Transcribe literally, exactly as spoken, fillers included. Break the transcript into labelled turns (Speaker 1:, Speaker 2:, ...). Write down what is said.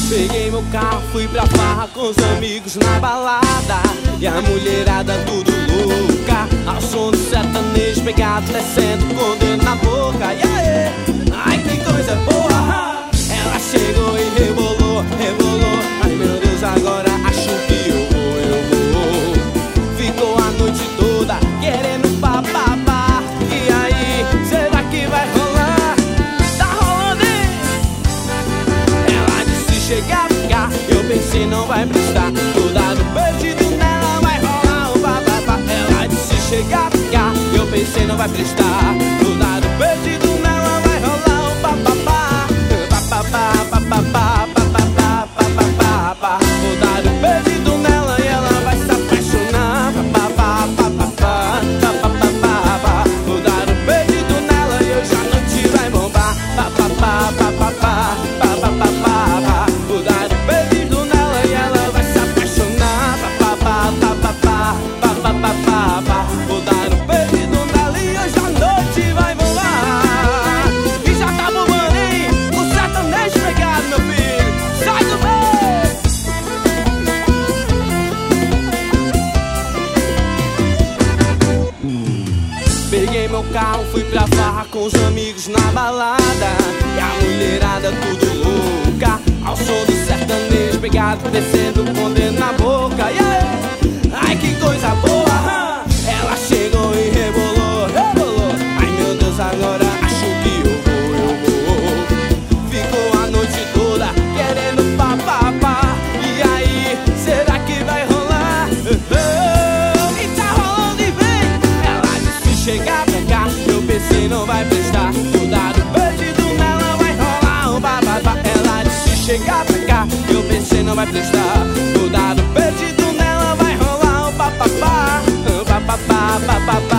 Speaker 1: Peguei meu carro, fui pra farra com os amigos na balada, e a mulherada tudo louca, ao som do sertanejo pegado, descendo com o dedo na boca. E aí, ai que coisa boa. Ela chegou e rebolou, rebolou. Ai meu Deus, agora acho que eu vou, eu vou. Ficou a noite toda querendo papapá. E aí, será que vai rolar? Tá rolando, hein? Ela disse chegar pra cá, eu pensei não vai prestar. Tô dando perdido nela, vai rolar o papapá. Ela disse chegar pra cá, eu pensei não vai prestar. Tô dando perdido nela, vai rolar o papapá. Papapá, papapá, papapá, papapá. Vou dar um perdido nela e ela vai se apaixonar. Papapá, papapá, papapá. Vou dar um perdido nela e hoje a noite vai bombar. Papapá, papapá, papapá. Vou dar um perdido nela e ela vai se apaixonar. Papapá, papapá, papapá. Vou dar um perdido nela e hoje a noite vai bombar. E já tá bombando, hein? O sertanejo pegado, meu filho. Sai do meio! Peguei meu carro, fui pra farra com os amigos na balada, e a mulherada tudo louca, ao som do sertanejo pegado, descendo com o dedo na boca. E aí, ai que coisa boa. Ela chegou e rebolou, rebolou. Ai meu Deus, agora acho que eu vou, eu vou. Ficou a noite toda querendo papapá. E aí, será que vai rolar? Oh, e tá rolando e vem. Ela disse chegar pra cá, eu pensei não vai prestar. Tô dado perdido nela, vai rolar o bababá. Ela disse chegar pra cá, eu pensei não vai prestar. Tô dado perdido nela, vai rolar o papapá. Papapá, papapá.